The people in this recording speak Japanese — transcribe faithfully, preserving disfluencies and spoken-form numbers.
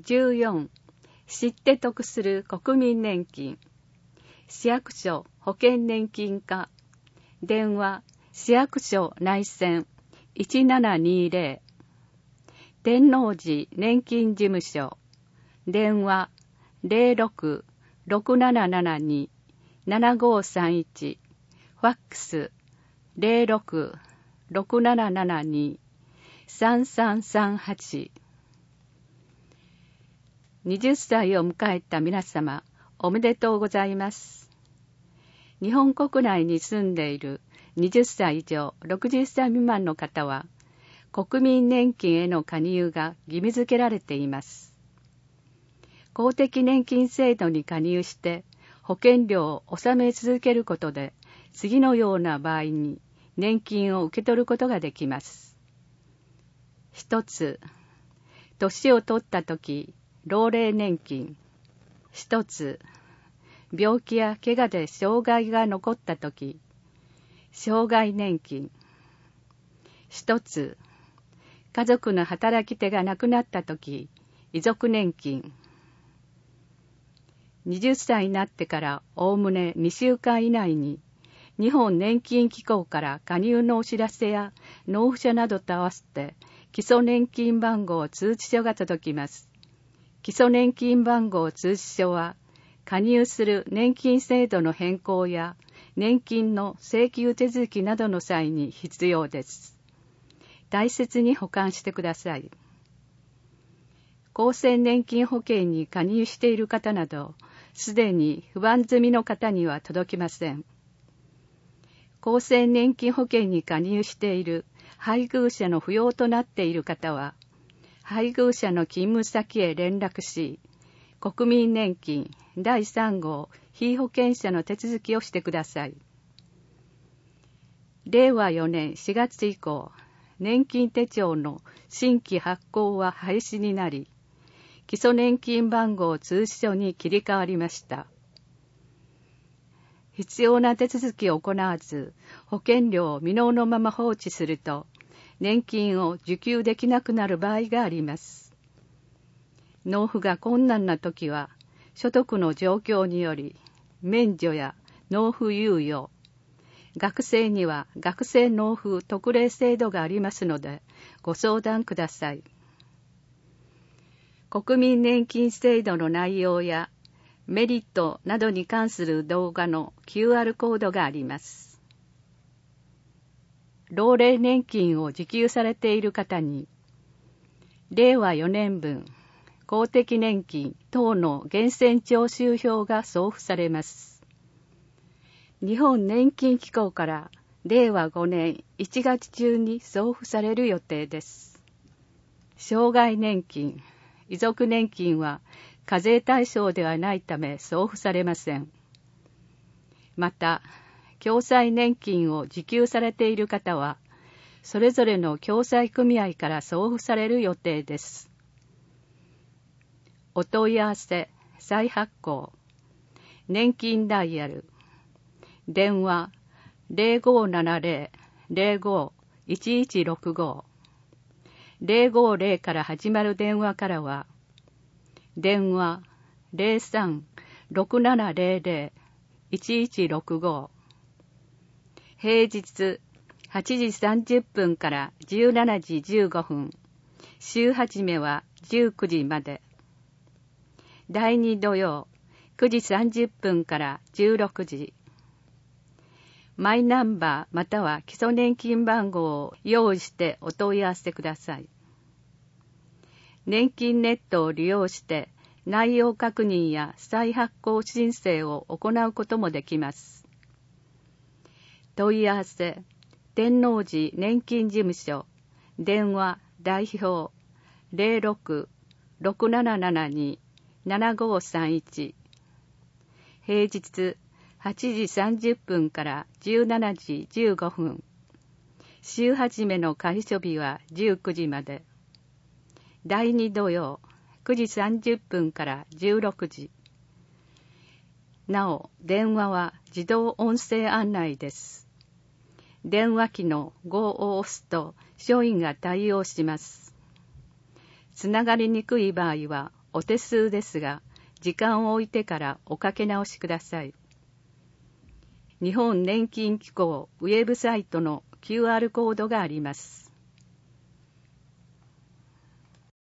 じゅうよん、知って得する国民年金。市役所保険年金課。電話、市役所内線いちななにゼロ。天王寺年金事務所。電話、ゼロろく ろくななななに ななごさんいち。ファックス、ゼロろく ろくななななに さんさんさんはち。はたちを迎えた皆様、おめでとうございます。日本国内に住んでいるはたち以上ろくじゅっさい未満の方は、国民年金への加入が義務付けられています。公的年金制度に加入して保険料を納め続けることで、次のような場合に年金を受け取ることができます。一つ、年を取ったとき、老齢年金。一つ、病気や怪我で障害が残ったとき、障害年金。一つ、家族の働き手が亡くなったとき、遺族年金。はたちになってからおおむねにしゅうかん以内に、日本年金機構から加入のお知らせや納付書などと合わせて、基礎年金番号通知書が届きます。基礎年金番号通知書は、加入する年金制度の変更や年金の請求手続きなどの際に必要です。大切に保管してください。厚生年金保険に加入している方など、すでに不番済みの方には届きません。厚生年金保険に加入している配偶者の扶養となっている方は、配偶者の勤務先へ連絡し、国民年金だいさん号被保険者の手続きをしてください。れいわよねんしがつ以降、年金手帳の新規発行は廃止になり、基礎年金番号通知書に切り替わりました。必要な手続きを行わず、保険料を未納のまま放置すると、年金を受給できなくなる場合があります。納付が困難なときは、所得の状況により、免除や納付猶予、学生には学生納付特例制度がありますので、ご相談ください。国民年金制度の内容やメリットなどに関する動画の キューアール コードがあります。老齢年金を受給されている方に、れいわよねんぶん公的年金等の源泉徴収票が送付されます。日本年金機構かられいわごねんいちがつ中に送付される予定です。障害年金、遺族年金は課税対象ではないため送付されません。また、共済年金を受給されている方は、それぞれの共済組合から送付される予定です。お問い合わせ、再発行、年金ダイヤル、電話ゼロごななゼロ ゼロご いちいちろくご、ゼロごゼロから始まる電話からは、電話ゼロさん ろくななゼロゼロ いちいちろくご、平日はちじさんじゅっぷんからじゅうしちじじゅうごふん、週始めはじゅうくじまで。だいに土曜くじさんじゅっぷんからじゅうろくじ。マイナンバーまたは基礎年金番号を用意してお問い合わせください。年金ネットを利用して内容確認や再発行申請を行うこともできます。問い合わせ、天王寺年金事務所、電話代表ゼロろく ろくななななに ななごさんいち、平日はちじさんじゅっぷんからじゅうしちじじゅうごふん、週始めの開所日はじゅうくじまで。だいに土曜くじさんじゅっぷんからじゅうろくじ。なお、電話は自動音声案内です。電話機のごを押すと署員が対応します。つながりにくい場合はお手数ですが、時間を置いてからおかけ直しください。日本年金機構ウェブサイトの キューアール コードがあります。